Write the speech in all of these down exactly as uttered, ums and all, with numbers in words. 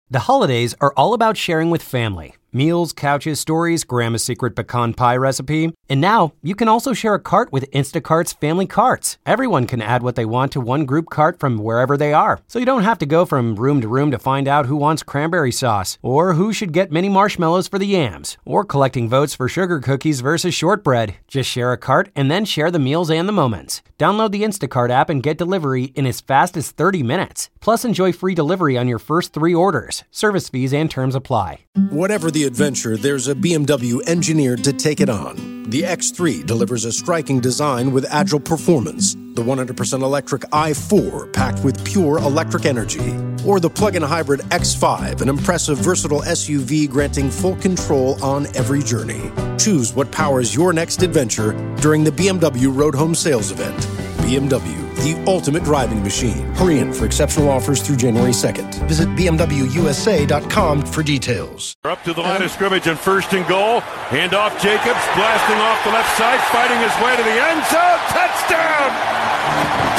The holidays are all about sharing with family. Meals, couches, stories, Grandma's secret pecan pie recipe. And now, you can also share a cart with Instacart's Family Carts. Everyone can add what they want to one group cart from wherever they are. So you don't have to go from room to room to find out who wants cranberry sauce, or who should get mini marshmallows for the yams, or collecting votes for sugar cookies versus shortbread. Just share a cart and then share the meals and the moments. Download the Instacart app and get delivery in as fast as thirty minutes. Plus, enjoy free delivery on your first three orders. Service fees and terms apply. Whatever the adventure, there's a B M W engineered to take it on. The X three delivers a striking design with agile performance. The one hundred percent electric i four, packed with pure electric energy. Or the plug-in hybrid X five, an impressive, versatile S U V granting full control on every journey. Choose what powers your next adventure during the B M W Road Home Sales Event. B M W, the ultimate driving machine. Hurry in for exceptional offers through January second. Visit B M W U S A dot com for details. Up to the line of scrimmage and first and goal. Hand off Jacobs, blasting off the left side, fighting his way to the end zone. Touchdown!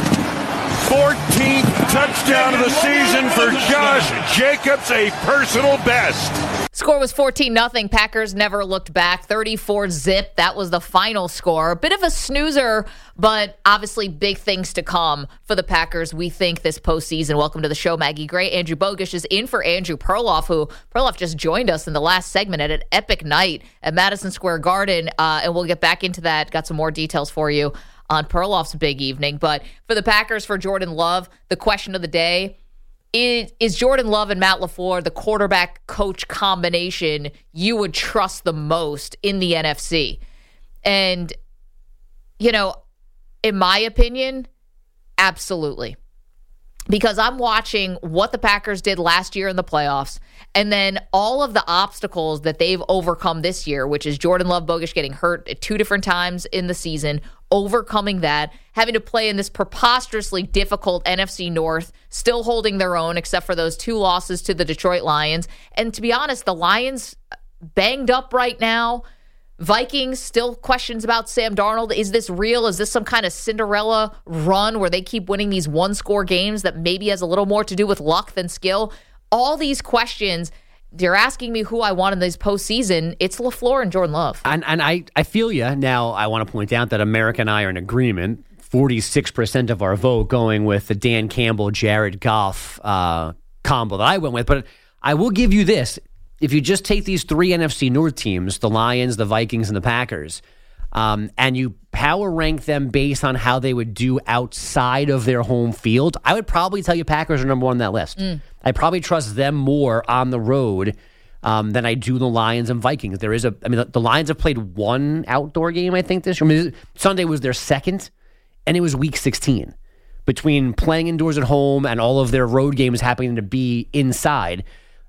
fourteenth touchdown of the season for Josh Jacobs, a personal best. Score was fourteen nothing. Packers never looked back. thirty-four zip. That was the final score. A bit of a snoozer, but obviously big things to come for the Packers, we think, this postseason. Welcome to the show, Maggie Gray. Andrew Bogusch is in for Andrew Perloff, who Perloff just joined us in the last segment at an epic night at Madison Square Garden, uh, and we'll get back into that. Got some more details for you on Perloff's big evening. But for the Packers, for Jordan Love, the question of the day, Is, is Jordan Love and Matt LaFleur the quarterback-coach combination you would trust the most in the N F C? And, you know, in my opinion, absolutely. Because I'm watching what the Packers did last year in the playoffs, and then all of the obstacles that they've overcome this year, which is Jordan Love Bogusch getting hurt at two different times in the season, overcoming that, having to play in this preposterously difficult N F C North, still holding their own except for those two losses to the Detroit Lions. And to be honest, the Lions banged up right now. Vikings, still questions about Sam Darnold. Is this real? Is this some kind of Cinderella run where they keep winning these one-score games that maybe has a little more to do with luck than skill? All these questions, you're asking me who I want in this postseason. It's LaFleur and Jordan Love. And, and I, I feel you. Now, I want to point out that America and I are in agreement. forty-six percent of our vote going with the Dan Campbell, Jared Goff uh, combo that I went with. But I will give you this. If you just take these three N F C North teams, the Lions, the Vikings, and the Packers, um, and you power rank them based on how they would do outside of their home field, I would probably tell you Packers are number one on that list. Mm. I probably trust them more on the road um, than I do the Lions and Vikings. There is a, I mean, the, the Lions have played one outdoor game, I think, this year. I mean, Sunday was their second, and it was week sixteen. Between playing indoors at home and all of their road games happening to be inside,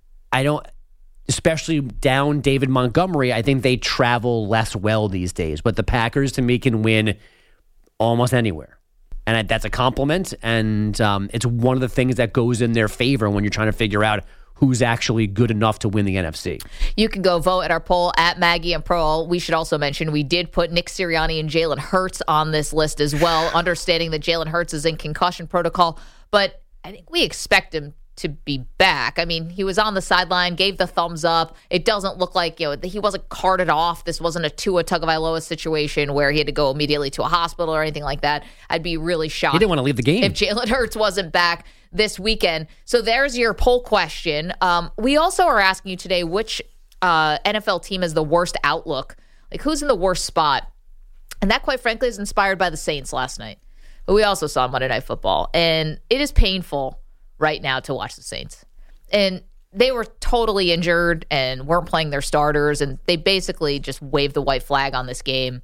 I don't... especially down David Montgomery, I think they travel less well these days. But the Packers, to me, can win almost anywhere. And that's a compliment, and um, it's one of the things that goes in their favor when you're trying to figure out who's actually good enough to win the N F C. You can go vote at our poll at Maggie and Pearl. We should also mention we did put Nick Sirianni and Jalen Hurts on this list as well, understanding that Jalen Hurts is in concussion protocol. But I think we expect him to be back. I mean, he was on the sideline, gave the thumbs up. It doesn't look like, you know, he wasn't carted off. This wasn't a Tua Tagovailoa situation where he had to go immediately to a hospital or anything like that. I'd be really shocked. He didn't want to leave the game if Jalen Hurts wasn't back this weekend. So there's your poll question. Um, we also are asking you today which uh, N F L team has the worst outlook. Like, who's in the worst spot? And that, quite frankly, is inspired by the Saints last night. But we also saw Monday Night Football. And it is painful right now to watch the Saints. And they were totally injured and weren't playing their starters, and they basically just waved the white flag on this game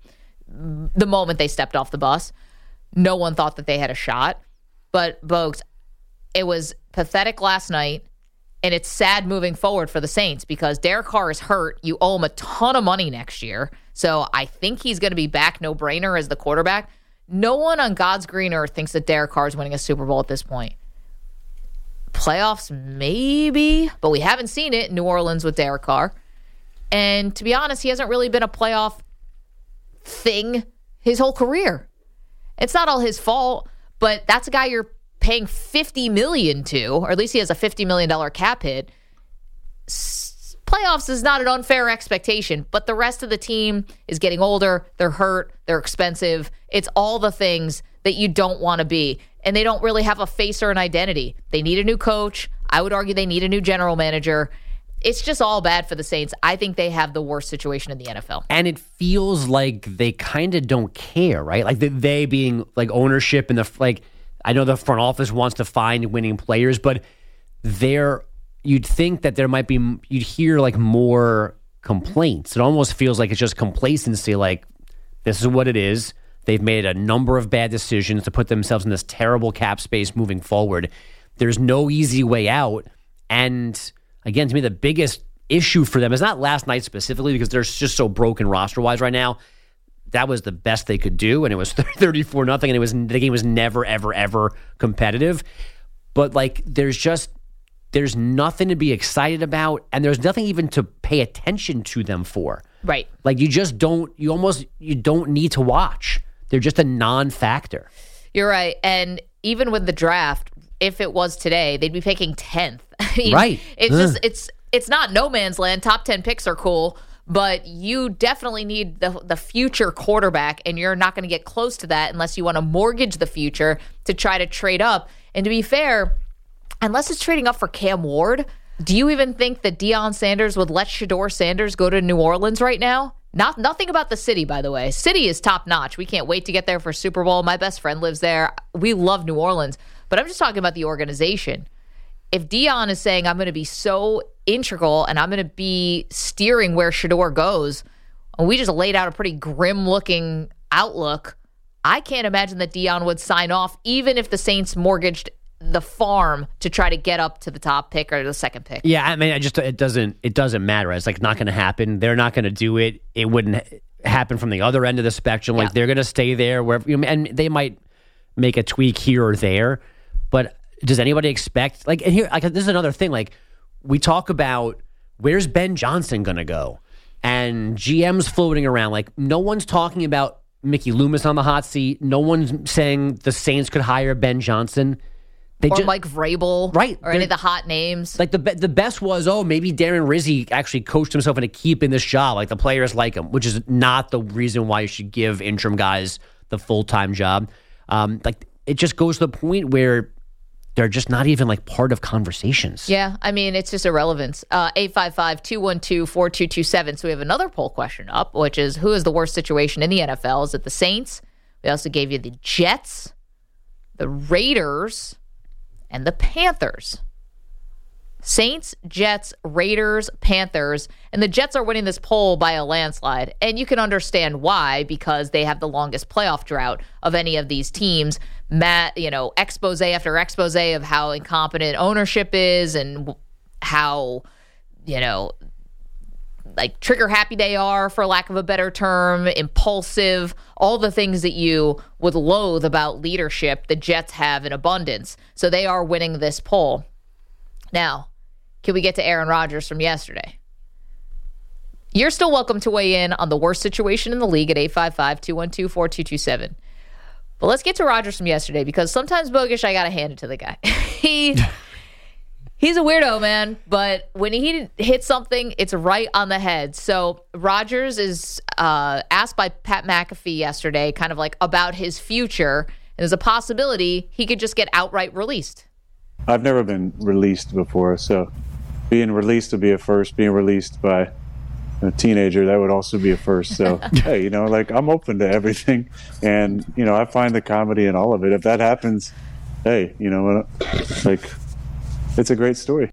the moment they stepped off the bus. No one thought that they had a shot. But, Bogues, it was pathetic last night, and it's sad moving forward for the Saints because Derek Carr is hurt. You owe him a ton of money next year. So I think he's going to be back no-brainer as the quarterback. No one on God's green earth thinks that Derek Carr is winning a Super Bowl at this point. Playoffs, maybe, but we haven't seen it in New Orleans with Derek Carr. And to be honest, he hasn't really been a playoff thing his whole career. It's not all his fault, but that's a guy you're paying fifty million dollars to, or at least he has a fifty million dollars cap hit. S- playoffs is not an unfair expectation, but the rest of the team is getting older. They're hurt. They're expensive. It's all the things that you don't want to be. And they don't really have a face or an identity. They need a new coach. I would argue they need a new general manager. It's just all bad for the Saints. I think they have the worst situation in the N F L. And it feels like they kind of don't care, right? Like the, they being like ownership and the like. I know the front office wants to find winning players, but they're. You'd think that there might be. You'd hear like more complaints. It almost feels like it's just complacency. Like this is what it is. They've made a number of bad decisions to put themselves in this terrible cap space moving forward. There's no easy way out, and. Again, to me, the biggest issue for them is not last night specifically because they're just so broken roster-wise right now. That was the best they could do, and it was thirty-four nothing, and it was the game was never, ever, ever competitive. But like, there's just there's nothing to be excited about, and there's nothing even to pay attention to them for. Right. Like you just don't. You almost you don't need to watch. They're just a non-factor. You're right, and even with the draft, if it was today, they'd be picking tenth. I mean, right. It's Ugh. just it's it's not no man's land. Top ten picks are cool, but you definitely need the the future quarterback, and you're not going to get close to that unless you want to mortgage the future to try to trade up. And to be fair, unless it's trading up for Cam Ward, do you even think that Deion Sanders would let Shedeur Sanders go to New Orleans right now? Not nothing about the city, by the way. City is top notch. We can't wait to get there for Super Bowl. My best friend lives there. We love New Orleans, but I'm just talking about the organization. If Deion is saying, I'm going to be so integral and I'm going to be steering where Shedeur goes, and we just laid out a pretty grim-looking outlook, I can't imagine that Deion would sign off, even if the Saints mortgaged the farm to try to get up to the top pick or the second pick. Yeah, I mean, I just it doesn't it doesn't matter. It's like not going to happen. They're not going to do it. It wouldn't happen from the other end of the spectrum. Like yeah. They're going to stay there wherever, you know, and they might make a tweak here or there, but. Does anybody expect like and here like this is another thing, like we talk about where's Ben Johnson gonna go and G M's floating around, like no one's talking about Mickey Loomis on the hot seat, no one's saying the Saints could hire Ben Johnson. They or just, Mike Vrabel, right? Or any of the hot names. Like the the best was, oh, maybe Darren Rizzi actually coached himself into keeping this job. Like the players like him, which is not the reason why you should give interim guys the full time job. Um, like it just goes to the point where. They're just not even like part of conversations. Yeah, I mean, it's just irrelevance. Uh, eight five five, two one two, four two two seven. So we have another poll question up, which is who is the worst situation in the N F L? Is it the Saints? We also gave you the Jets, the Raiders, and the Panthers. Saints, Jets, Raiders, Panthers, and the Jets are winning this poll by a landslide. And you can understand why, because they have the longest playoff drought of any of these teams. Matt, you know, expose after expose of how incompetent ownership is and how, you know, like trigger happy they are, for lack of a better term, impulsive, all the things that you would loathe about leadership, the Jets have in abundance. So they are winning this poll. Now, can we get to Aaron Rodgers from yesterday? You're still welcome to weigh in on the worst situation in the league at eight five five, two one two, four two two seven. But let's get to Rodgers from yesterday, because sometimes, Bogish, I got to hand it to the guy. he He's a weirdo, man, but when he hits something, it's right on the head. So Rodgers is uh, asked by Pat McAfee yesterday kind of like about his future, and there's a possibility he could just get outright released. I've never been released before, so being released would be a first. Being released by a teenager, that would also be a first. So, hey, you know, like I'm open to everything, and you know, I find the comedy in all of it. If that happens, hey, you know, like it's a great story.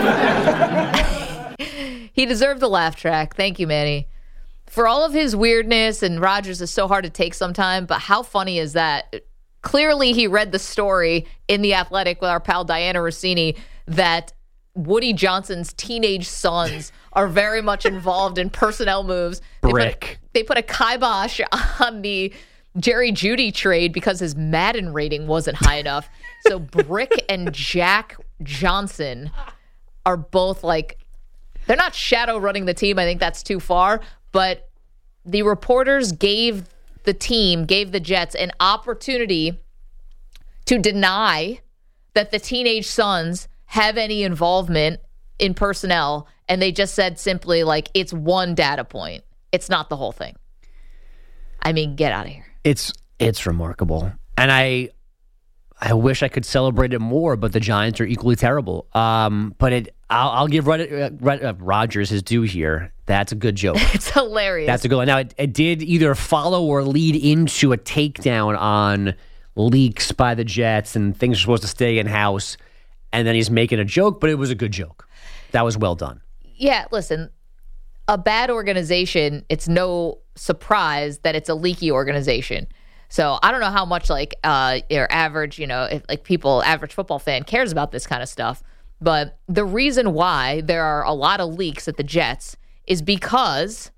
He deserved the laugh track. Thank you, Manny. For all of his weirdness, and Rodgers is so hard to take sometimes, but how funny is that? Clearly, he read the story in The Athletic with our pal Diana Rossini that Woody Johnson's teenage sons are very much involved in personnel moves. They Brick. Put, they put a kibosh on the Jerry Jeudy trade because his Madden rating wasn't high enough. So Brick and Jack Johnson are both like, they're not shadow running the team. I think that's too far. But the reporters gave the team, gave the Jets an opportunity to deny that the teenage sons have any involvement in personnel, and they just said simply, like, it's one data point. It's not the whole thing. I mean, get out of here. It's it's remarkable. And I I wish I could celebrate it more, but the Giants are equally terrible. Um, but it, I'll, I'll give Reddit, Reddit, uh, Rodgers his due here. That's a good joke. It's hilarious. That's a good one. Now, it, it did either follow or lead into a takedown on leaks by the Jets and things are supposed to stay in-house. And then he's making a joke, but it was a good joke. That was well done. Yeah, listen, a bad organization, it's no surprise that it's a leaky organization. So I don't know how much like uh, your average, you know, if, like people, average football fan cares about this kind of stuff. But the reason why there are a lot of leaks at the Jets is because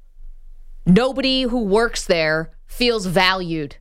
nobody who works there feels valued.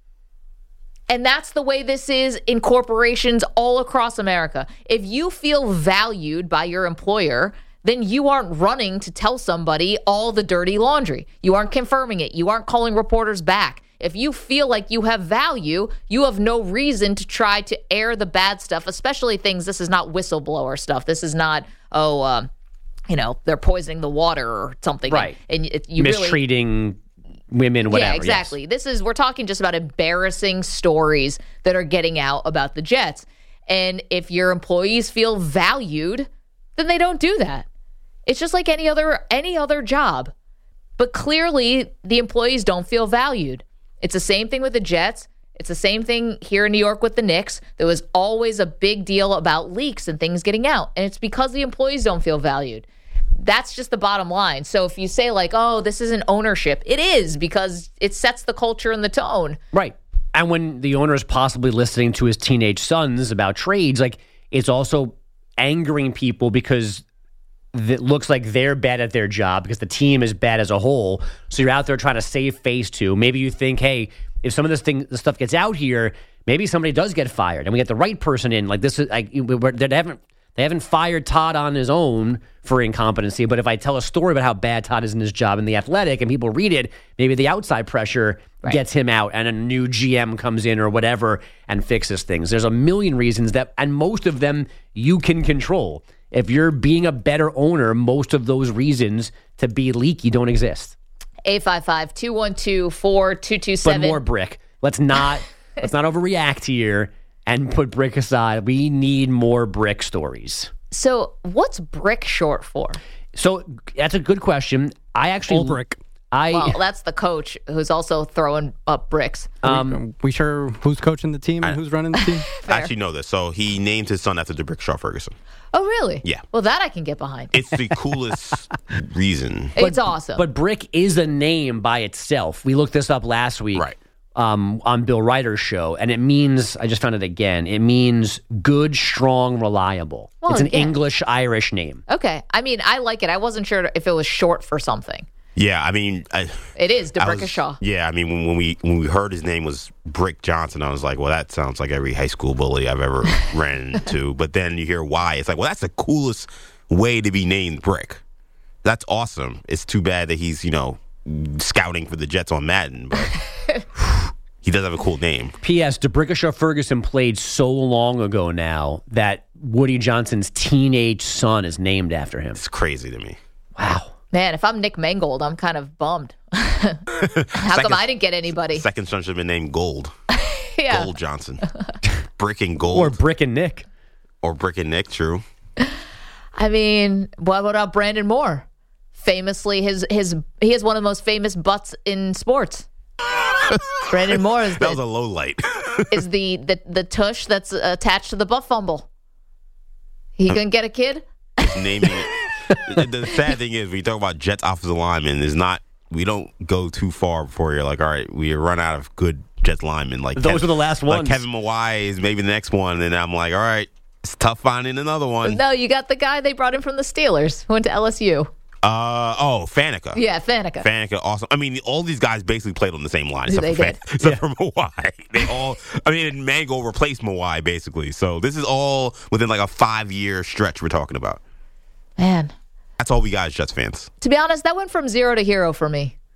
And that's the way this is in corporations all across America. If you feel valued by your employer, then you aren't running to tell somebody all the dirty laundry. You aren't confirming it. You aren't calling reporters back. If you feel like you have value, you have no reason to try to air the bad stuff, especially things, this is not whistleblower stuff. This is not, oh, uh, you know, they're poisoning the water or something. Right. And, and it, you Mistreating really, women, whatever. Yeah, exactly. Yes. This is, we're talking just about embarrassing stories that are getting out about the Jets. And if your employees feel valued, then they don't do that. It's just like any other any other job. But clearly, the employees don't feel valued. It's the same thing with the Jets. It's the same thing here in New York with the Knicks. There was always a big deal about leaks and things getting out. And it's because the employees don't feel valued. That's just the bottom line. So if you say like, oh, this isn't ownership, it is, because it sets the culture and the tone. Right. And when the owner is possibly listening to his teenage sons about trades, like, it's also angering people because it looks like they're bad at their job because the team is bad as a whole. So you're out there trying to save face to. Maybe you think, hey, if some of this thing, this stuff gets out here, maybe somebody does get fired and we get the right person in. Like this is, like, they haven't they haven't fired Todd on his own for incompetency. But if I tell a story about how bad Todd is in his job in The Athletic and people read it, maybe the outside pressure right. gets him out and a new G M comes in or whatever and fixes things. There's a million reasons that, and most of them you can control. If you're being a better owner, most of those reasons to be leaky don't exist. eight five five, two one two, four two two seven. But more Brick. Let's not let's not overreact here and put Brick aside. We need more Brick stories. So what's Brick short for? So that's a good question. I actually Old Brick. I well, that's the coach who's also throwing up bricks. Um, we sure who's coaching the team and I, who's running the team? I actually know this. So he named his son after the Brickshaw Ferguson. Oh, really? Yeah. Well, that I can get behind. It's the coolest reason. It's awesome. But Brick is a name by itself. We looked this up last week. Right. Um, on Bill Ryder's show, and it means, I just found it again, it means good, strong, reliable. Well, it's an yeah. English-Irish name. Okay. I mean, I like it. I wasn't sure if it was short for something. Yeah, I mean, I, it is I was- DeBrickashaw. Yeah, I mean, when, when we when we heard his name was Brick Johnson, I was like, well, that sounds like every high school bully I've ever ran into. But then you hear why. It's like, well, that's the coolest way to be named Brick. That's awesome. It's too bad that he's, you know, scouting for the Jets on Madden, but he does have a cool name. P S. DeBrickashaw Ferguson played so long ago now that Woody Johnson's teenage son is named after him. It's crazy to me. Wow. Man, if I'm Nick Mangold, I'm kind of bummed. How Second- come I didn't get anybody? Second son should have been named Gold. yeah. Gold Johnson. Brick and Gold. Or Brick and Nick. Or Brick and Nick, true. I mean, what about Brandon Moore? Famously, his his he has one of the most famous butts in sports. Brandon Moore is That was the, a low light. is the, the the tush that's attached to the butt fumble. He gonna get a kid? Naming the, the sad thing is, when you talk about Jets offensive linemen, is not we don't go too far before you're like, all right, we run out of good Jets linemen. Like Those Kev, are the last like ones. Kevin Mawai is maybe the next one, and I'm like, all right, it's tough finding another one. No, you got the guy they brought in from the Steelers, who went to L S U. Uh oh, Faneca. Yeah, Faneca. Faneca, awesome. I mean, all these guys basically played on the same line, except They for, did. Fan- except for Mawai. They all, I mean, and Mango replaced Mawai basically. So this is all within like a five year stretch we're talking about. Man, That's all we got as Jets fans. to be honest, that went from zero to hero for me.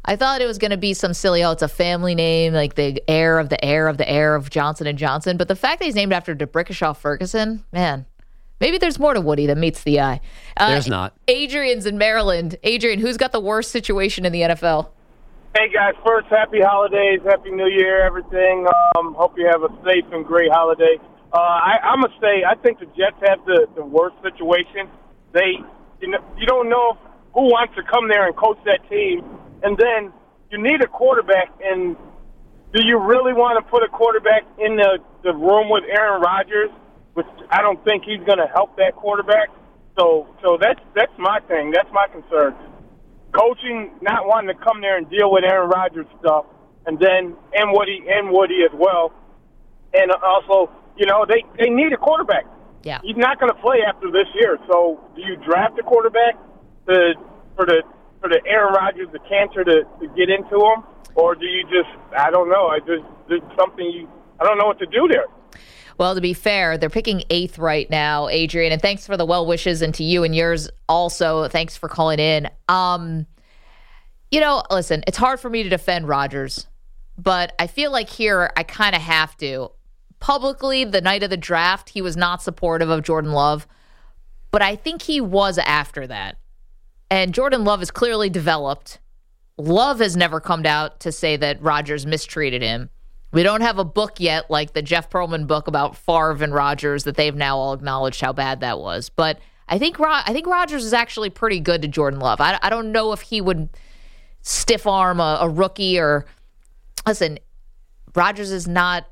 I thought it was going to be some silly, oh, it's a family name, like the heir of the heir of the heir of Johnson and Johnson. But the fact that he's named after DeBrickashaw Ferguson, man, maybe there's more to Woody than meets the eye. Uh, There's not. Adrian's in Maryland. Adrian, who's got the worst situation in the N F L? Hey, guys. First, happy holidays, happy New Year, everything. Um, hope you have a safe and great holiday. Uh, I, I'm going to say I think the Jets have the, the worst situation. They, you know, you don't know if, who wants to come there and coach that team, and then you need a quarterback, and do you really want to put a quarterback in the, the room with Aaron Rodgers, which I don't think he's going to help that quarterback? So so that's that's my thing. That's my concern. Coaching, not wanting to come there and deal with Aaron Rodgers stuff, and then and Woody and Woody as well. And also, you know, they, they need a quarterback. Yeah. He's not going to play after this year. So do you draft a quarterback to, for the for the Aaron Rodgers, the cancer to, to get into him? Or do you just, I don't know, I just, there's something you, I don't know what to do there. Well, to be fair, they're picking eighth right now, Adrian, and thanks for the well wishes, and to you and yours also. Thanks for calling in. Um, you know, listen, it's hard for me to defend Rodgers, but I feel like here I kind of have to. Publicly, the night of the draft, he was not supportive of Jordan Love, but I think he was after that. And Jordan Love is clearly developed. Love has never come out to say that Rodgers mistreated him. We don't have a book yet, like the Jeff Pearlman book about Favre and Rodgers, that they've now all acknowledged how bad that was. But I think I think Rodgers is actually pretty good to Jordan Love. I, I don't know if he would stiff arm a, a rookie or listen. Rodgers is not,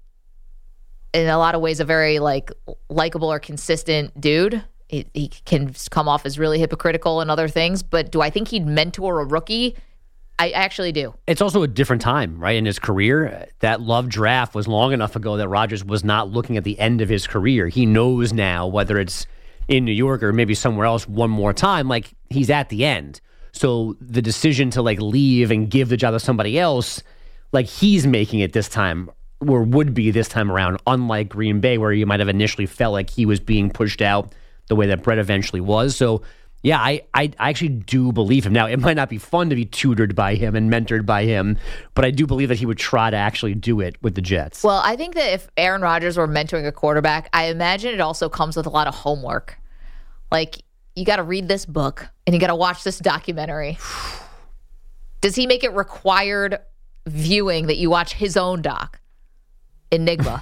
in a lot of ways, a very like likable or consistent dude. He, he can come off as really hypocritical and other things. But do I think he'd mentor a rookie? I actually do. It's also a different time, right, in his career. That Love draft was long enough ago that Rodgers was not looking at the end of his career. He knows now, whether it's in New York or maybe somewhere else one more time, like he's at the end. So the decision to like leave and give the job to somebody else, like he's making it this time, or would be this time around, unlike Green Bay, where you might have initially felt like he was being pushed out the way that Brett eventually was. So yeah, I, I I actually do believe him. Now, it might not be fun to be tutored by him and mentored by him, but I do believe that he would try to actually do it with the Jets. Well, I think that if Aaron Rodgers were mentoring a quarterback, I imagine it also comes with a lot of homework. Like, you got to read this book and you got to watch this documentary. Does he make it required viewing that you watch his own doc, Enigma?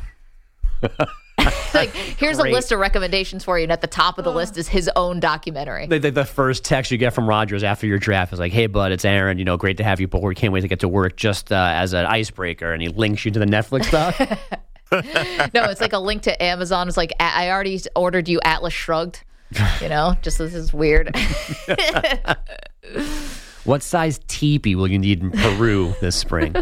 Like, here's Great. a list of recommendations for you, and at the top of the list is his own documentary. The, the, the first text you get from Rodgers after your draft is like, hey, bud, it's Aaron. You know, great to have you aboard. Can't wait to get to work just uh, as an icebreaker. And he links you to the Netflix doc. No, it's like a link to Amazon. It's like, I already ordered you Atlas Shrugged. You know, just this is weird. What size teepee will you need in Peru this spring?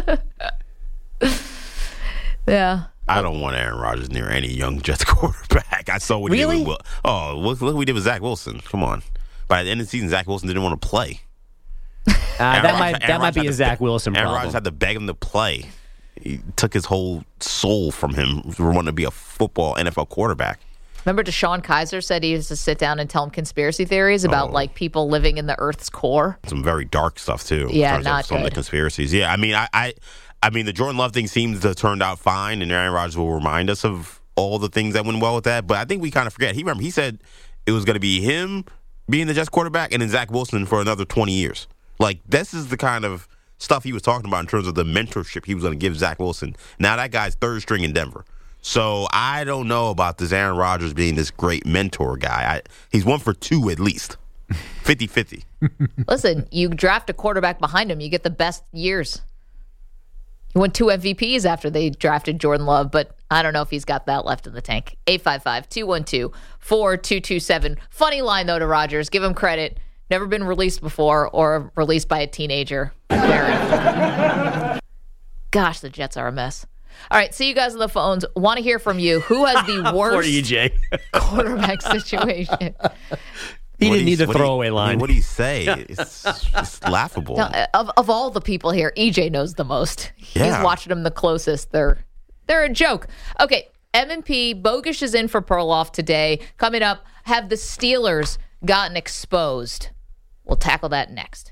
Yeah. I don't want Aaron Rodgers near any young Jets quarterback. I saw what he Really? did with Will. Oh, look, look what we did with Zach Wilson. Come on. By the end of the season, Zach Wilson didn't want to play. Uh, Aaron that Rodgers- might Aaron that might Rodgers be had a to Zach be- Wilson Aaron problem. Rodgers had to beg him to play. He took his whole soul from him for wanting to be a football N F L quarterback. Remember DeShone Kizer said he used to sit down and tell him conspiracy theories about Oh. like people living in the Earth's core. Some very dark stuff too. in Yeah, terms of not some of the good. conspiracies. Yeah, I mean, I, I, I mean, the Jordan Love thing seems to have turned out fine, and Aaron Rodgers will remind us of all the things that went well with that. But I think we kind of forget. He remember he said it was going to be him being the Jets quarterback, and then Zach Wilson for another twenty years. Like, this is the kind of stuff he was talking about in terms of the mentorship he was going to give Zach Wilson. Now that guy's third string in Denver. So I don't know about this Aaron Rodgers being this great mentor guy. I, he's one for two at least. fifty-fifty. Listen, you draft a quarterback behind him, you get the best years. He won two M V Ps after they drafted Jordan Love, but I don't know if he's got that left in the tank. eight five five, two one two, four two two seven. Funny line, though, to Rodgers. Give him credit. Never been released before or released by a teenager. Very. Gosh, the Jets are a mess. All right, see you guys on the phones. Want to hear from you. Who has the Poor worst E J. quarterback situation? He What didn't do you- need the what do you- throwaway I mean, line. what do you say? It's just laughable. Now, of of all the people here, E J knows the most. He's Yeah. watching them the closest. They're they're a joke. Okay, M and P Bogusch is in for Perloff today. Coming up, have the Steelers gotten exposed? We'll tackle that next.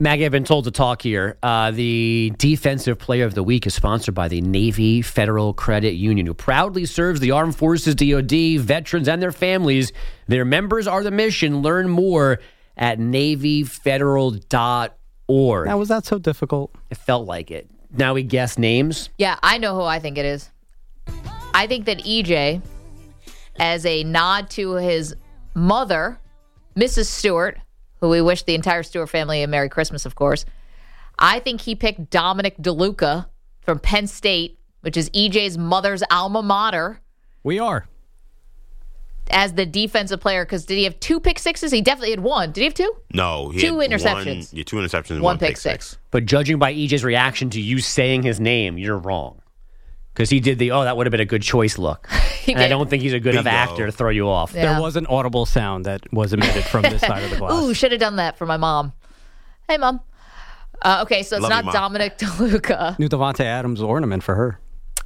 Maggie, I've been told to talk here. Uh, the Defensive Player of the Week is sponsored by the Navy Federal Credit Union, who proudly serves the Armed Forces, D O D, veterans, and their families. Their members are the mission. Learn more at navy federal dot org. Now, was that so difficult? It felt like it. Now we guess names. Yeah, I know who I think it is. I think that E J, as a nod to his mother, Missus Stewart, who we wish the entire Stewart family a Merry Christmas, of course, I think he picked Dominic DeLuca from Penn State, which is E J's mother's alma mater, We are. as the defensive player. Because did he have two pick sixes? He definitely had one. Did he have two? No, he Two had interceptions. One, yeah, two interceptions and One one, pick pick six. six. But judging by E J's reaction to you saying his name, you're wrong. Because he did the, oh, that would have been a good choice look. He And I did. don't think he's a good enough Bingo. actor to throw you off. Yeah. There was an audible sound that was emitted from this side of the glass. Ooh, should have done that for my mom. Hey, Mom. Uh, okay, so it's Love not you, Mom. Dominic DeLuca. New Devontae Adams ornament for her.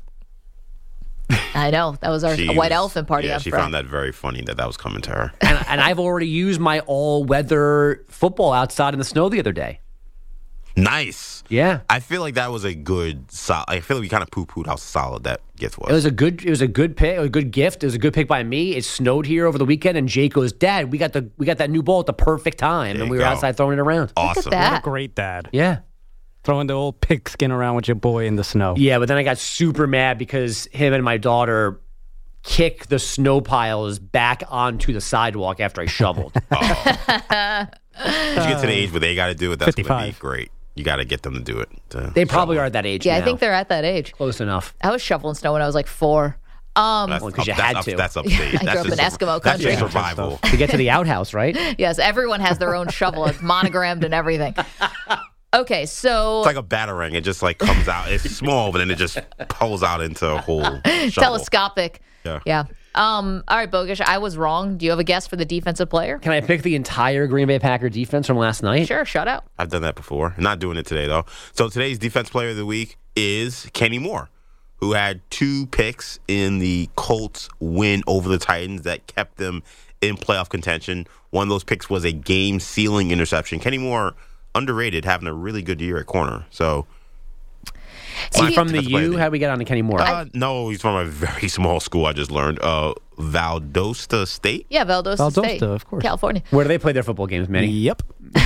I know. That was our She white was- elephant party Yeah, on she Friday. found that very funny that that was coming to her. and, and I've already used my all-weather football outside in the snow the other day. Nice. Yeah. I feel like that was a good. Sol- I feel like we kind of poo-pooed how solid that gift was. It was a good. It was a good pick. A good gift. It was a good pick by me. It snowed here over the weekend, and Jake goes, "Dad, we got the we got that new ball at the perfect time," There and you we were go. outside throwing it around. awesome. that. What a great dad. Yeah, Throwing the old pigskin around with your boy in the snow. yeah. But then I got super mad because him and my daughter kicked the snow piles back onto the sidewalk after I shoveled. Once you get to the age where they got to do it, that's going to be fifty-five. great. You got to get them to do it. to They probably shovel. are at that age. Yeah, I now. think they're at that age. close enough. I was shoveling snow when I was like four. Um, That's, Well, 'cause up, you that's, had up, to. that's upstate. I grew that's up in just- Eskimo That's country. just survival. To get to the outhouse, right? yes, everyone has their own shovel. It's monogrammed and everything. Okay, so It's like a batarang. It just like comes out. It's small, but then it just pulls out into a whole shovel. telescopic. Yeah. Yeah. Um, all right, Bogish, I was wrong. Do you have a guess for the defensive player? Can I pick the entire Green Bay Packer defense from last night? Sure, shut out. I've done that before. Not doing it today, though. So today's Defense Player of the Week is Kenny Moore, who had two picks in the Colts win over the Titans that kept them in playoff contention. One of those picks was a game-sealing interception. Kenny Moore, underrated, having a really good year at corner. So, Is he my from the defensive player of U? the- How do we get on to Kenny Moore? Uh, no, he's from a very small school. I just learned, uh, Valdosta State. Yeah, Valdosta, Valdosta, State, of course. California. Where do they play their football games, Manny? Yep.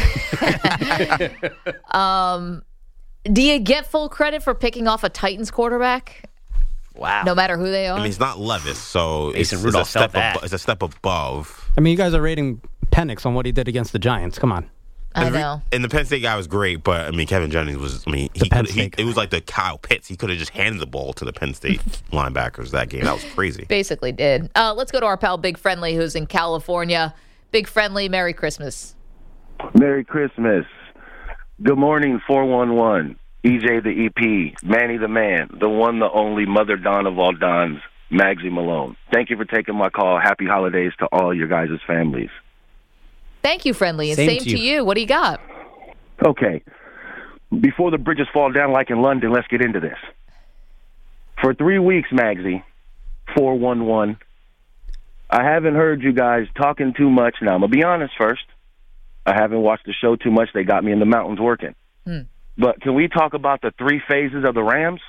Do you get full credit for picking off a Titans quarterback, Wow. no matter who they are? I mean, it's not Levis, so it's, Mason it's a Rudolph felt step. that. Abo- it's a step above. I mean, you guys are rating Penix on what he did against the Giants. Come on. I And the re- know. And the Penn State guy was great, but I mean, Kevin Jennings was. I mean, he, Penn could, he State it was like the Kyle Pitts. He could have just handed the ball to the Penn State linebackers that game. That was crazy. Basically did. Uh, let's go to our pal Big Friendly, who's in California. Big Friendly, Merry Christmas. Merry Christmas. Good morning, four one one. E J the E P, Manny the Man, the one, the only Mother Don of all Dons, Magsy Malone. Thank you for taking my call. Happy holidays to all your guys' families. Thank you, Friendly, and Same same, to to you. you. What do you got? Okay. Before the bridges fall down like in London, let's get into this. For three weeks, Magsy, four one one, I haven't heard you guys talking too much. Now, I'm going to be honest first. I haven't watched the show too much. They got me in the mountains working. Hmm. But can we talk about the three phases of the Rams?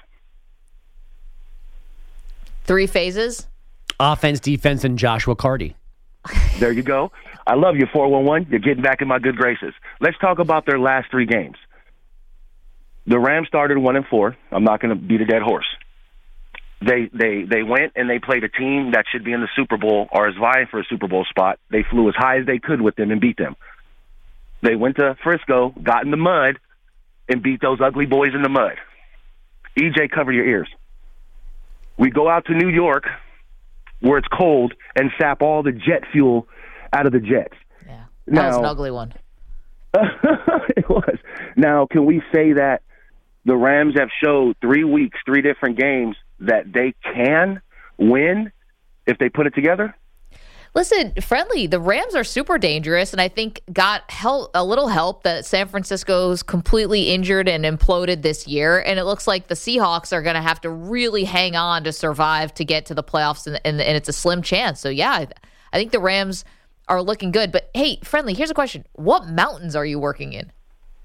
Three phases. Offense, defense, and Joshua Cardi. There you go. I love you, four one one. You're getting back in my good graces. Let's talk about their last three games. The Rams started one and four. I'm not going to beat a dead horse. They they they went and they played a team that should be in the Super Bowl or is vying for a Super Bowl spot. They flew as high as they could with them and beat them. They went to Frisco, got in the mud, and beat those ugly boys in the mud. E J, cover your ears. We go out to New York, where it's cold, and sap all the jet fuel out of the jets. Yeah, that was Now- an ugly one. It was. Now, can we say that the Rams have showed three weeks, three different games, that they can win if they put it together? Listen, Friendly, the Rams are super dangerous, and I think got help, a little help that San Francisco's completely injured and imploded this year, and it looks like the Seahawks are going to have to really hang on to survive to get to the playoffs, and, and, and it's a slim chance. So, yeah, I, I think the Rams are looking good. But, hey, Friendly, here's a question. What mountains are you working in?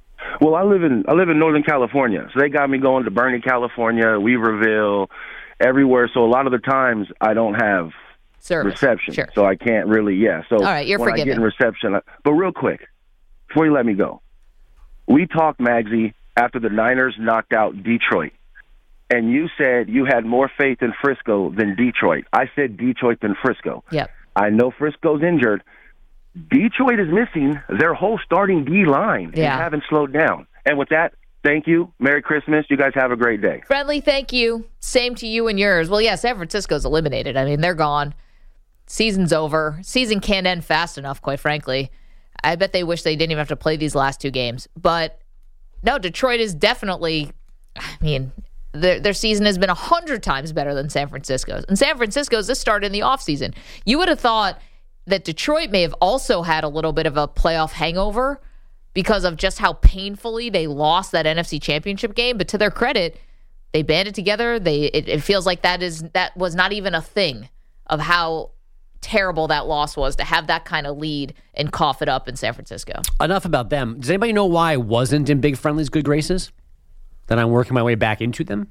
Well, I live in I live in Northern California, so they got me going to Bernie, California, Weaverville, everywhere. So a lot of the times I don't have Service. reception, Sure. so I can't really. Yeah. So all right, you're when forgiven. I get in reception, I, but real quick, before you let me go, we talked, Magsy, after the Niners knocked out Detroit, and you said you had more faith in Frisco than Detroit. I said Detroit than Frisco. Yep. I know Frisco's injured. Detroit is missing their whole starting D line. They Yeah. haven't slowed down. And with that, thank you. Merry Christmas. You guys have a great day. Friendly, thank you. Same to you and yours. Well, yeah, San Francisco's eliminated. I mean, they're gone. Season's over. Season can't end fast enough, quite frankly. I bet they wish they didn't even have to play these last two games. But no, Detroit is definitely, I mean, their, their season has been a hundred times better than San Francisco's. And San Francisco's, this started in the offseason. You would have thought that Detroit may have also had a little bit of a playoff hangover because of just how painfully they lost that N F C Championship game. But to their credit, they banded together. They it, it feels like that is that was not even a thing of how terrible that loss was to have that kind of lead and cough it up in San Francisco. Enough about them. Does anybody know why I wasn't in Big Friendly's good graces? That I'm working my way back into them?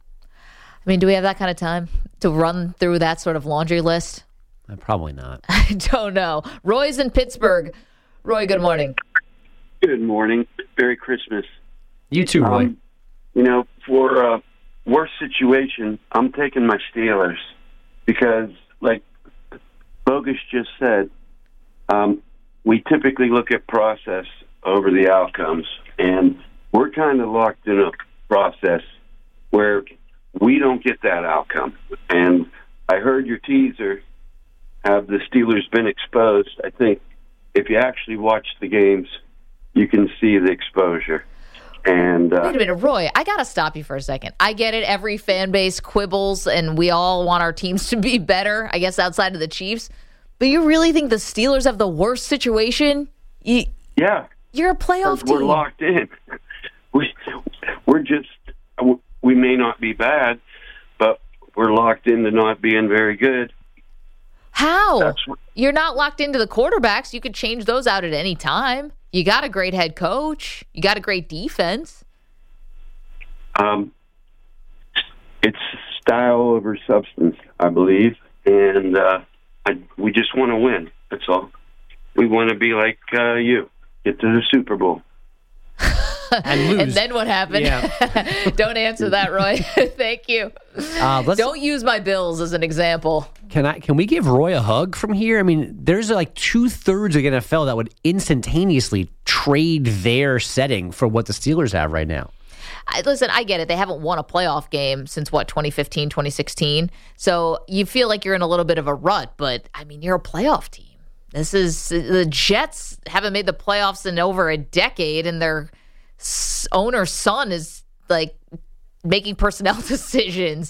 I mean, do we have that kind of time to run through that sort of laundry list? Uh, probably not. I don't know. Roy's in Pittsburgh. Roy, good morning. Good morning. Merry Christmas. You too, Roy. Um, you know, for a worst situation, I'm taking my Steelers because, like Bogus just said, um, we typically look at process over the outcomes, and we're kind of locked in a process where we don't get that outcome. And I heard your teaser. Have the Steelers been exposed? I think if you actually watch the games, you can see the exposure. And uh, wait a minute, Roy, I got to stop you for a second. I get it. Every fan base quibbles, and we all want our teams to be better, I guess, outside of the Chiefs. But you really think the Steelers have the worst situation? You, yeah. You're a playoff team. We're locked in. We, we're just, we may not be bad, but we're locked into not being very good. How? That's what, You're not locked into the quarterbacks. You could change those out at any time. You got a great head coach. You got a great defense. Um, it's style over substance, I believe, and uh, I, we just want to win. That's all. We want to be like uh, you, get to the Super Bowl. And lose. And then what happened? Yeah. Don't answer that, Roy. Thank you. Uh, let's, Don't use my Bills as an example. Can I? Can we give Roy a hug from here? I mean, there's like two thirds of the N F L that would instantaneously trade their setting for what the Steelers have right now. I, listen, I get it. They haven't won a playoff game since, what, twenty fifteen, twenty sixteen? So you feel like you're in a little bit of a rut, but, I mean, you're a playoff team. This is, the Jets haven't made the playoffs in over a decade, and their owner's son is, like, making personnel decisions.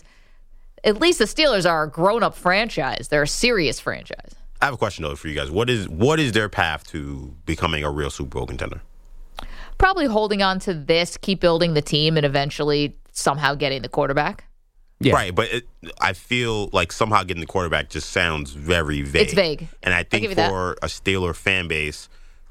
At least the Steelers are a grown-up franchise. They're a serious franchise. I have a question, though, for you guys. What is what is their path to becoming a real Super Bowl contender? Probably holding on to this, keep building the team, and eventually somehow getting the quarterback. Yeah. Right, but it, I feel like somehow getting the quarterback just sounds very vague. It's vague. And I think give for you that. a Steeler fan base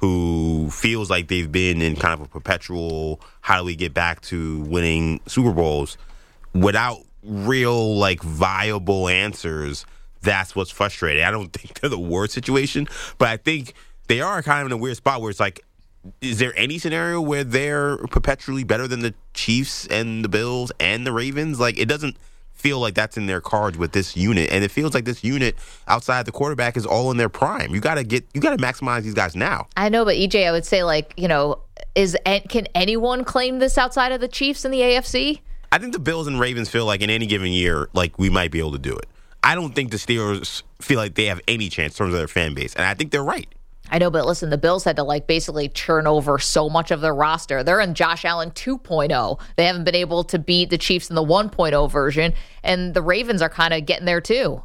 who feels like they've been in kind of a perpetual, how do we get back to winning Super Bowls, without real, like, viable answers, that's what's frustrating. I don't think they're the worst situation, but I think they are kind of in a weird spot where it's like, is there any scenario where they're perpetually better than the Chiefs and the Bills and the Ravens? Like, it doesn't feel like that's in their cards with this unit, and it feels like this unit outside the quarterback is all in their prime. You got to get, you got to maximize these guys now. I know, but E J, I would say, like, you know, is can anyone claim this outside of the Chiefs in the A F C? I think the Bills and Ravens feel like in any given year, like, we might be able to do it. I don't think the Steelers feel like they have any chance in terms of their fan base, and I think they're right. I know, but listen, the Bills had to, like, basically churn over so much of their roster. They're in Josh Allen two point oh. They haven't been able to beat the Chiefs in the one point oh version, and the Ravens are kind of getting there too.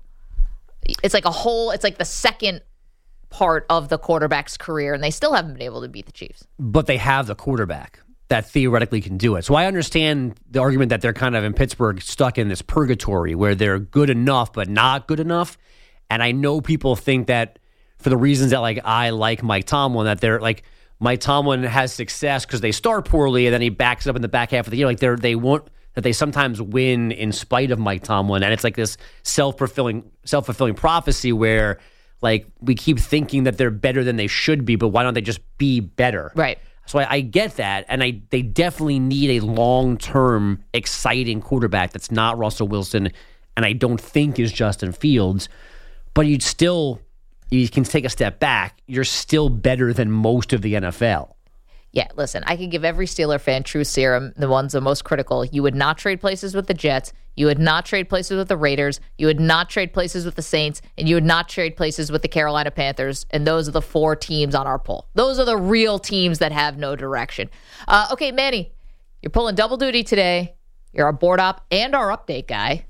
It's like a whole, it's like the second part of the quarterback's career, and they still haven't been able to beat the Chiefs. But they have the quarterback that theoretically can do it. So I understand the argument that they're kind of in Pittsburgh stuck in this purgatory where they're good enough but not good enough. And I know people think that for the reasons that, like, I like Mike Tomlin, that they're like, Mike Tomlin has success because they start poorly and then he backs up in the back half of the year. Like they're, they won't, that they sometimes win in spite of Mike Tomlin. And it's like this self-fulfilling, self-fulfilling prophecy where like we keep thinking that they're better than they should be, but why don't they just be better? Right. So I, I get that. And I they definitely need a long-term, exciting quarterback that's not Russell Wilson and I don't think is Justin Fields. But you'd still, you can take a step back. You're still better than most of the N F L. Yeah, listen, I could give every Steeler fan true serum, the ones the most critical. You would not trade places with the Jets. You would not trade places with the Raiders. You would not trade places with the Saints. And you would not trade places with the Carolina Panthers. And those are the four teams on our poll. Those are the real teams that have no direction. Uh, okay, Manny, you're pulling double duty today. You're our board op and our update guy.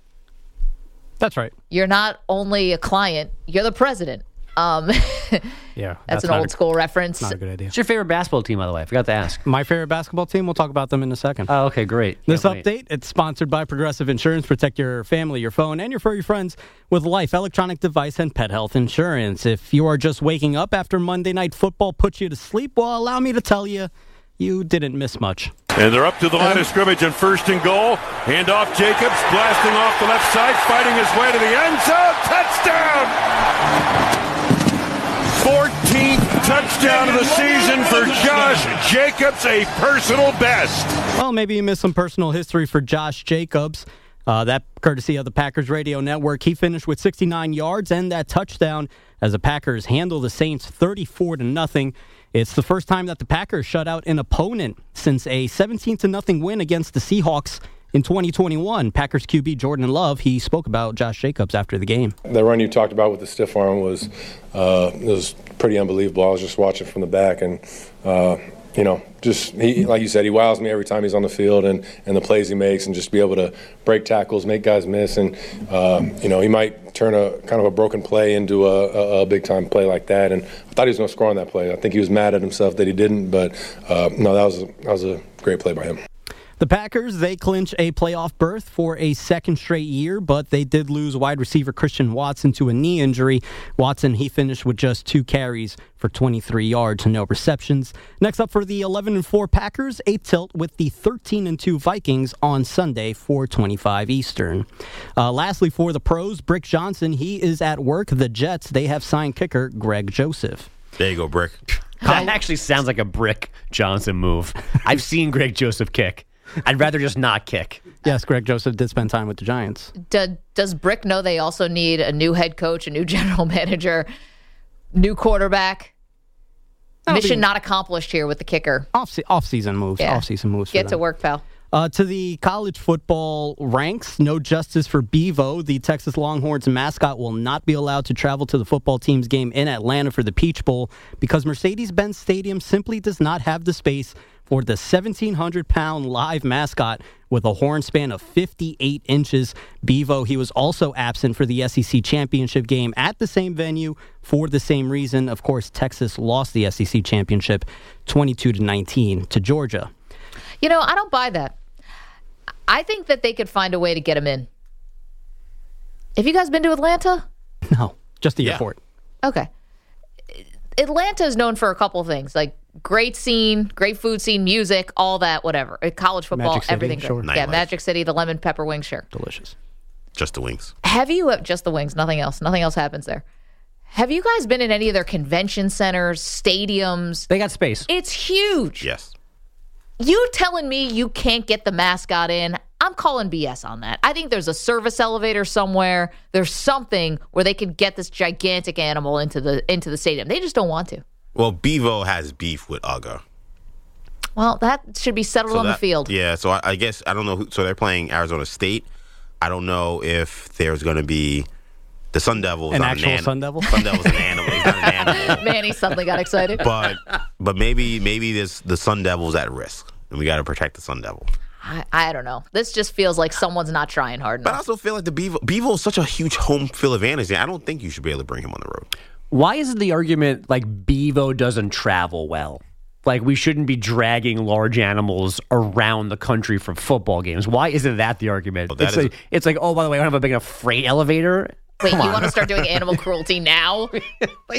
That's right. You're not only a client, you're the president. Um, yeah, that's, that's an old a, school reference. Not a good idea. What's your favorite basketball team, by the way? I forgot to ask. My favorite basketball team, we'll talk about them in a second. Oh, okay, great. Can't This wait. update, it's sponsored by Progressive Insurance. Protect your family, your phone, and your furry friends with Life, electronic device, and pet health insurance. If you are just waking up after Monday Night Football puts you to sleep, well, allow me to tell you, you didn't miss much. And they're up to the line of scrimmage and first and goal. Hand off Jacobs, blasting off the left side, fighting his way to the end zone. Touchdown! fourteenth touchdown of the season for Josh Jacobs, a personal best. Well, maybe you missed some personal history for Josh Jacobs. Uh, that courtesy of the Packers Radio Network. He finished with sixty-nine yards and that touchdown as the Packers handle the Saints thirty-four to nothing. It's the first time that the Packers shut out an opponent since a seventeen to nothing win against the Seahawks in twenty twenty-one. Packers Q B Jordan Love, he spoke about Josh Jacobs after the game. The run you talked about with the stiff arm was uh, it was pretty unbelievable. I was just watching from the back, and uh, you know, just he, like you said, he wows me every time he's on the field, and, and the plays he makes, and just be able to break tackles, make guys miss, and uh, you know, he might turn a kind of a broken play into a, a, a big time play like that. And I thought he was going to score on that play. I think he was mad at himself that he didn't, but uh, no, that was that was a great play by him. The Packers, they clinch a playoff berth for a second straight year, but they did lose wide receiver Christian Watson to a knee injury. Watson, he finished with just two carries for twenty-three yards and no receptions. Next up for the eleven and four Packers, a tilt with the thirteen and two Vikings on Sunday, four twenty-five Eastern. Uh, lastly, for the pros, Brick Johnson, he is at work. The Jets, they have signed kicker Greg Joseph. There you go, Brick. That actually sounds like a Brick Johnson move. I've seen Greg Joseph kick. I'd rather just not kick. Yes, Greg Joseph did spend time with the Giants. Do, does Brick know they also need a new head coach, a new general manager, new quarterback? Mission not accomplished here with the kicker. Off off-season moves. Yeah. Off-season moves. Get to work, pal. Uh, to the college football ranks, no justice for Bevo. The Texas Longhorns mascot will not be allowed to travel to the football team's game in Atlanta for the Peach Bowl because Mercedes-Benz Stadium simply does not have the space for the seventeen hundred pound live mascot with a horn span of fifty-eight inches. Bevo, he was also absent for the S E C championship game at the same venue for the same reason. Of course, Texas lost the S E C championship twenty-two to nineteen to Georgia. You know, I don't buy that. I think that they could find a way to get him in. Have you guys been to Atlanta? No, just the Yeah. airport. Okay. Atlanta is known for a couple of things, like great scene, great food scene, music, all that, whatever. Uh, College football, Magic City, everything. sure. Great. Yeah, Nightlife. Magic City, the lemon pepper wings, sure. Delicious. Just the wings. Have you, uh, just the wings, nothing else. Nothing else happens there. Have you guys been in any of their convention centers, stadiums? They got space. It's huge. Yes. You telling me you can't get the mascot in? I'm calling B S on that. I think there's a service elevator somewhere. There's something where they could get this gigantic animal into the into the stadium. They just don't want to. Well, Bevo has beef with Uga. Well, that should be settled So on the that- field. Yeah, so I, I guess, I don't know. Who, so they're playing Arizona State. I don't know if there's going to be the Sun Devils. An not actual an Sun Devil? Sun Devil's an animal. He's not an animal. Manny suddenly got excited. But but maybe maybe this the Sun Devil's at risk, and we got to protect the Sun Devil. I, I don't know. This just feels like someone's not trying hard But I enough. also feel like the Bevo Bevo is such a huge home field advantage. I don't think you should be able to bring him on the road. Why is it the argument like Bevo doesn't travel well? Like we shouldn't be dragging large animals around the country for football games. Why isn't that the argument? Well, that it's, is- like, it's like, oh, by the way, I don't have a big enough freight elevator. Wait, Come you on. want to start doing animal cruelty now? Like,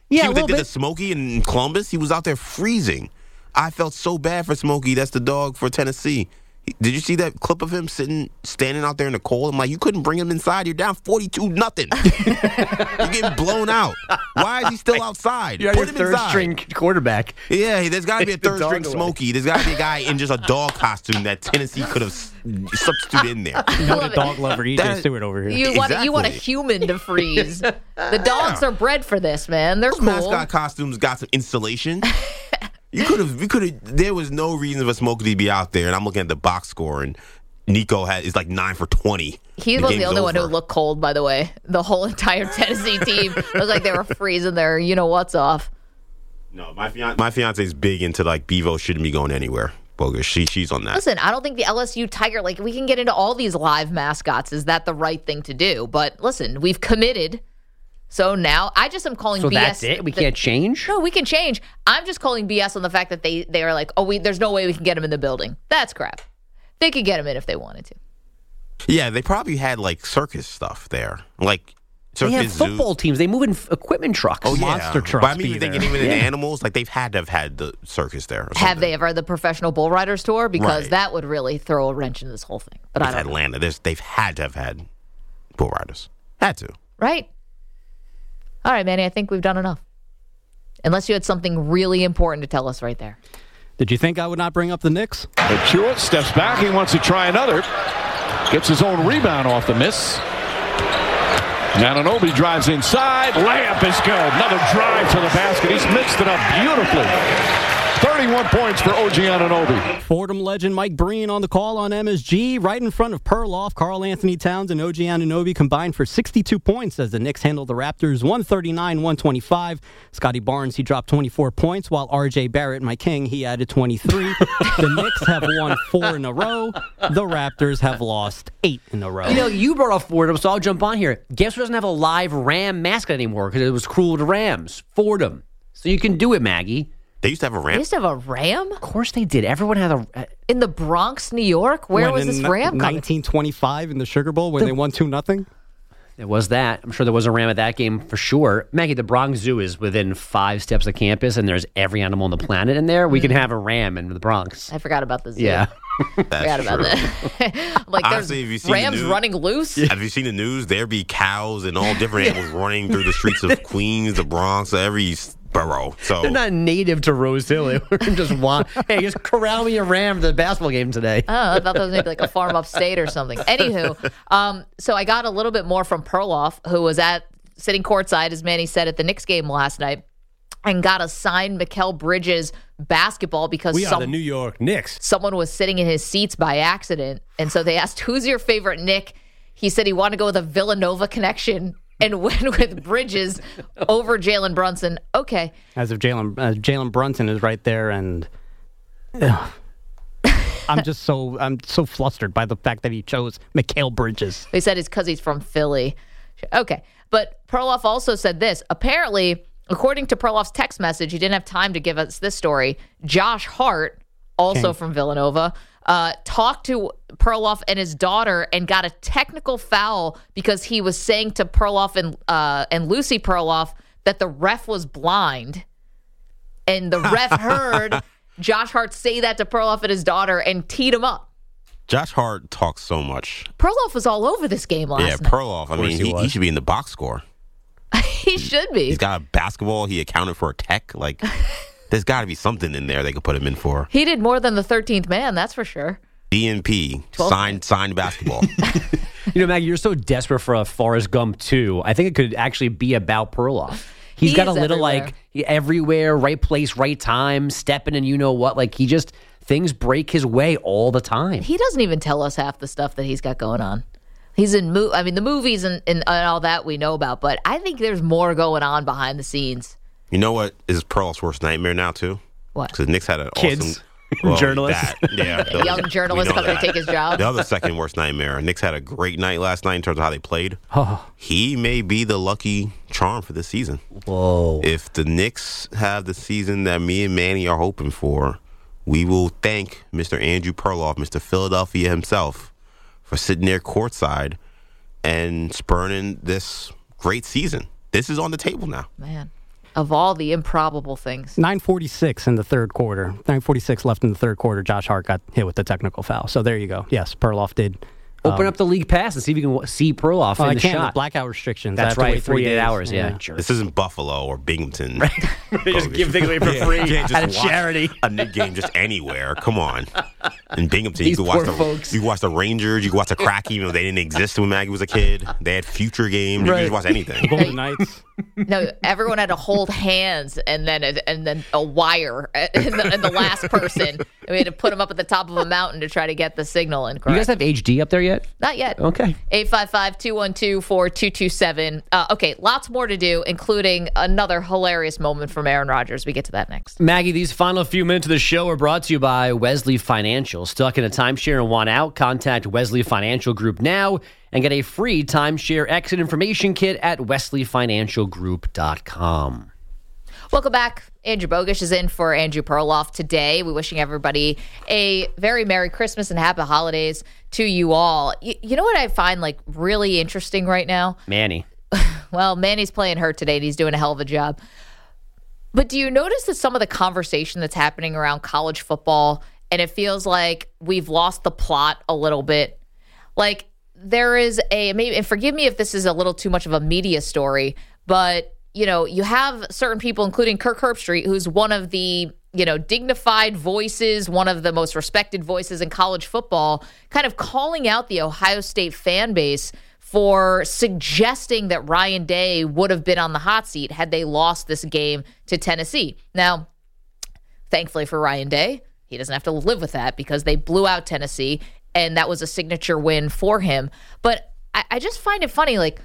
Yeah, See a what they little did bit. to Smokey in Columbus? He was out there freezing. I felt so bad for Smokey. That's the dog for Tennessee. Did you see that clip of him sitting, standing out there in the cold? I'm like, you couldn't bring him inside. You're down forty-two nothing. You're getting blown out. Why is he still outside? You're Put your him third inside. string quarterback. Yeah, there's got to be a The third dog string away. Smokey. There's got to be a guy in just a dog costume that Tennessee could have s- substituted in there. You know the dog lover E J That- Stewart over here. You want you want a Exactly. human to freeze. The dogs are bred for this, man. They're Those cool. mascot costumes got some insulation. You could have, we could have. There was no reason for Smokey to be out there. And I'm looking at the box score, and Nico had is like nine for twenty. He was the game's only one who over. looked cold, by the way. The whole entire Tennessee team looked like they were freezing their, you know what's off. No, my fiance, my fiance's big into like Bevo shouldn't be going anywhere. Bogus. She she's on that. Listen, I don't think the L S U Tiger, like, we can get into all these live mascots. Is that the right thing to do? But listen, we've committed. So now I just am calling So B S. that's it? We that- can't change? No, we can change. I'm just calling B S on the fact that they, they are like, oh, we, there's no way we can get him in the building. That's crap. They could get him in if they wanted to. Yeah, they probably had like circus stuff there, like They circus have football zoo. teams. They move in f- equipment trucks. Oh, yeah. monster trucks But I mean, be thinking there. even in Yeah. animals, like they've had to have had the circus there. Or Have something. they ever had the Professional Bull Riders tour? Because Right. that would really throw a wrench into this whole thing. But I It's don't know. Atlanta. There's, they've had to have had bull riders. Had to. Right? All right, Manny, I think we've done enough. Unless you had something really important to tell us right there. Did you think I would not bring up the Knicks? But Hewitt steps back. He wants to try another. Gets his own rebound off the miss. Anunoby drives inside. Layup is good. Another drive to the basket. He's mixed it up beautifully. thirty-one points for O G Anunoby. Fordham legend Mike Breen on the call on M S G. Right in front of Perloff, Karl Anthony Towns and O G Anunoby combined for sixty-two points as the Knicks handled the Raptors one thirty-nine one twenty-five. Scotty Barnes, he dropped twenty-four points, while R J Barrett, my king, he added twenty-three. The Knicks have won four in a row. The Raptors have lost eight in a row. You know, you brought up Fordham, so I'll jump on here. Guess who doesn't have a live Ram mascot anymore because it was cruel to Rams? Fordham. So you can do it, Maggie. They used to have a They ramp. used to have a ram? Of course they did. Everyone had a. Uh, In the Bronx, New York? Where When was this in ram coming? nineteen twenty-five in the Sugar Bowl when they won two nothing. There was that. I'm sure there was a ram at that game for sure. Maggie, the Bronx Zoo is within five steps of campus, and there's every animal on the planet in there. We can have a ram in the Bronx. I forgot about the zoo. Yeah. That's forgot about true. that. Like, Honestly, have you there's seen the rams news? running loose. Have you seen the news? There be cows and all different animals running through the streets of Queens, the Bronx, every borough. So They're not native to Rose Hill. They were just want, hey, just corral me a ram to the basketball game today. Oh, I thought that was maybe like a farm upstate or something. Anywho, um, so I got a little bit more from Perloff, who was at sitting courtside, as Manny said, at the Knicks game last night, and got a signed Mikal Bridges basketball because We are some, the New York Knicks. someone was sitting in his seats by accident. And so they asked, who's your favorite Knick? He said he wanted to go with a Villanova connection and went with Bridges over Jalen Brunson. Okay. As if Jalen uh, Jalen Brunson is right there, and ugh. I'm just so I'm so flustered by the fact that he chose Mikal Bridges. They said it's because he's from Philly. Okay. But Perloff also said this. Apparently, according to Perloff's text message, he didn't have time to give us this story. Josh Hart, also Okay. from Villanova, uh, talked to Perloff and his daughter and got a technical foul because he was saying to Perloff and uh, and Lucy Perloff that the ref was blind. And the ref heard Josh Hart say that to Perloff and his daughter and teed him up. Josh Hart talks so much. Perloff was all over this game last Yeah, night. Perloff. I mean, he he, he was. should be in the box score. He should be. He's got a basketball. He accounted for a tech. Like, there's got to be something in there they could put him in for. He did more than the thirteenth man, that's for sure. D N P twelve signed signed basketball. You know, Maggie, you're so desperate for a Forrest Gump two. I think it could actually be about Perloff. He's He got a is little everywhere. like he- everywhere, right place, right time, stepping and you know what. Like he just things break his way all the time. He doesn't even tell us half the stuff that he's got going on. He's in, mo- I mean, the movies and, and, and all that we know about, but I think there's more going on behind the scenes. You know what is Perloff's worst nightmare now too? What? Because Knicks had an Kids. awesome well, Journalists. that, yeah, A young those- journalist we know coming to that. take his job. The other second worst nightmare. Knicks had a great night last night in terms of how they played. Oh. He may be the lucky charm for this season. Whoa. If the Knicks have the season that me and Manny are hoping for, we will thank Mister Andrew Perloff, Mister Philadelphia himself, for sitting there courtside and spurning this great season. This is on the table now. Man. Of all the improbable things. nine forty-six in the third quarter. nine forty-six left in the third quarter. Josh Hart got hit with the technical foul. So there you go. Yes, Perloff did. Open um, up the league pass and see if you can see Perloff well, in I the can't shot. with blackout restrictions. That's I have to right, wait three forty-eight days. hours, yeah. yeah. This isn't Buffalo or Binghamton. Just give things away for free You can't just at a watch charity. A Knick game just anywhere. Come on. In Binghamton, These you could watch poor the folks. you could watch the Rangers. You could watch the Kraken, even though they didn't exist when Maggie was a kid. They had future games. You Right. could just watch anything. Golden Knights. No, everyone had to hold hands and then a, and then a wire in the, in the last person. And we had to put them up at the top of a mountain to try to get the signal in. You Correct. guys have H D up there yet? Not yet. Okay. eight five five, two one two, four two two seven. Uh, okay, lots more to do, including another hilarious moment from Aaron Rodgers. We get to that next. Maggie, these final few minutes of the show are brought to you by Wesley Financial. Stuck in a timeshare and want out? Contact Wesley Financial Group now and get a free timeshare exit information kit at wesley financial group dot com. Welcome back. Andrew Bogish is in for Andrew Perloff today. We're wishing everybody a very Merry Christmas and Happy Holidays to you all. You, you know what I find like really interesting right now? Manny. Well, Manny's playing hurt today and he's doing a hell of a job. But do you notice that some of the conversation that's happening around college football, and it feels like we've lost the plot a little bit? Like there is a, maybe, and forgive me if this is a little too much of a media story, but you know, you have certain people, including Kirk Herbstreit, who's one of the, you know, dignified voices, one of the most respected voices in college football, kind of calling out the Ohio State fan base for suggesting that Ryan Day would have been on the hot seat had they lost this game to Tennessee. Now, thankfully for Ryan Day, he doesn't have to live with that because they blew out Tennessee, and that was a signature win for him. But I, I just find it funny, like,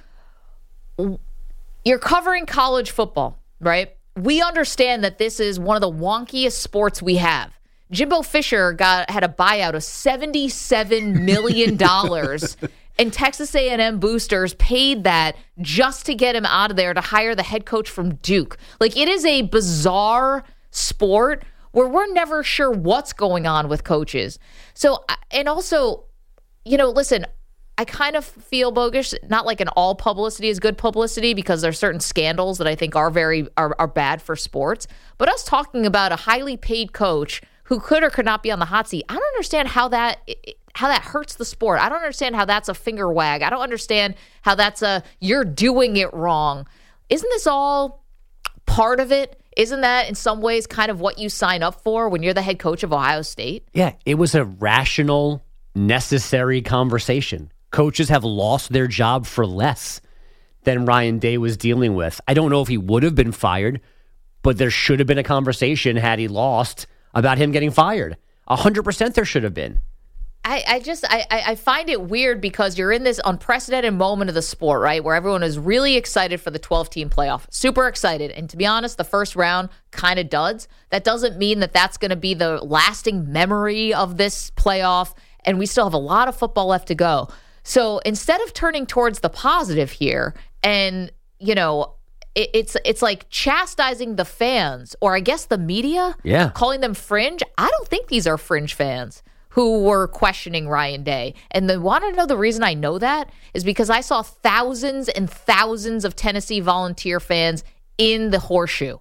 you're covering college football, right? We understand that this is one of the wonkiest sports we have. Jimbo Fisher got had a buyout of seventy-seven million dollars, and Texas A and M boosters paid that just to get him out of there to hire the head coach from Duke. Like, it is a bizarre sport where we're never sure what's going on with coaches. So, and also, you know, listen, I kind of feel Bogish, not like an all publicity is good publicity, because there's certain scandals that I think are very are, are bad for sports. But us talking about a highly paid coach who could or could not be on the hot seat, I don't understand how that how that hurts the sport. I don't understand how that's a finger wag. I don't understand how that's a you're doing it wrong. Isn't this all part of it? Isn't that in some ways kind of what you sign up for when you're the head coach of Ohio State? Yeah, it was a rational, necessary conversation. Coaches have lost their job for less than Ryan Day was dealing with. I don't know if he would have been fired, but there should have been a conversation had he lost about him getting fired. A hundred percent there should have been. I, I just I, I find it weird because you're in this unprecedented moment of the sport, right, where everyone is really excited for the twelve-team playoff. Super excited. And to be honest, the first round kind of duds. That doesn't mean that that's going to be the lasting memory of this playoff, and we still have a lot of football left to go. So instead of turning towards the positive here and, you know, it, it's it's like chastising the fans, or I guess the media, yeah, calling them fringe. I don't think these are fringe fans who were questioning Ryan Day. And the want to know the reason I know that is because I saw thousands and thousands of Tennessee Volunteer fans in the Horseshoe.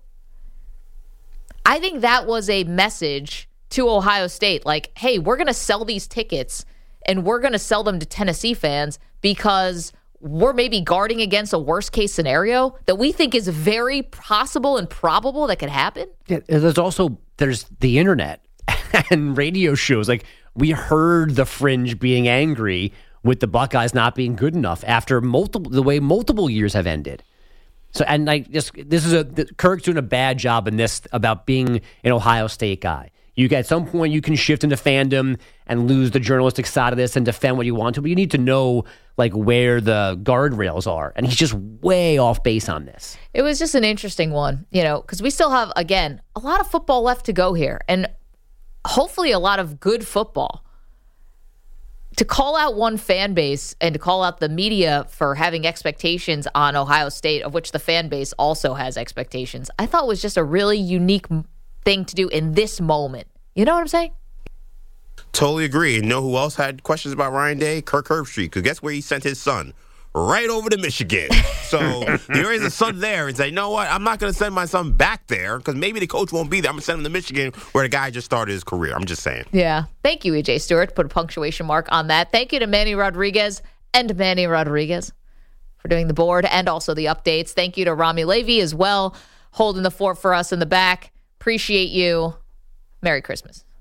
I think that was a message to Ohio State, like, hey, we're going to sell these tickets and we're going to sell them to Tennessee fans because we're maybe guarding against a worst case scenario that we think is very possible and probable that could happen. Yeah, there's also, there's the internet and radio shows. Like, we heard the fringe being angry with the Buckeyes not being good enough after multiple, the way multiple years have ended. So, and like, just, this is a, Kirk's doing a bad job in this about being an Ohio State guy. You at some point you can shift into fandom and lose the journalistic side of this and defend what you want to, but you need to know like where the guardrails are. And he's just way off base on this. It was just an interesting one, you know, because we still have, again, a lot of football left to go here, and hopefully a lot of good football. To call out one fan base and to call out the media for having expectations on Ohio State, of which the fan base also has expectations, I thought was just a really unique thing to do in this moment. You know what I'm saying? Totally agree. And know who else had questions about Ryan Day? Kirk Herbstreit. Because guess where he sent his son? right over to Michigan. So there is a son there and say, you know what, I'm not going to send my son back there because maybe the coach won't be there. I'm going to send him to Michigan where the guy just started his career. I'm just saying. Yeah. Thank you, E J Stewart. Put a punctuation mark on that. Thank you to Manny Rodriguez and Manny Rodriguez for doing the board and also the updates. Thank you to Rami Levy as well, holding the fort for us in the back. Appreciate you. Merry Christmas.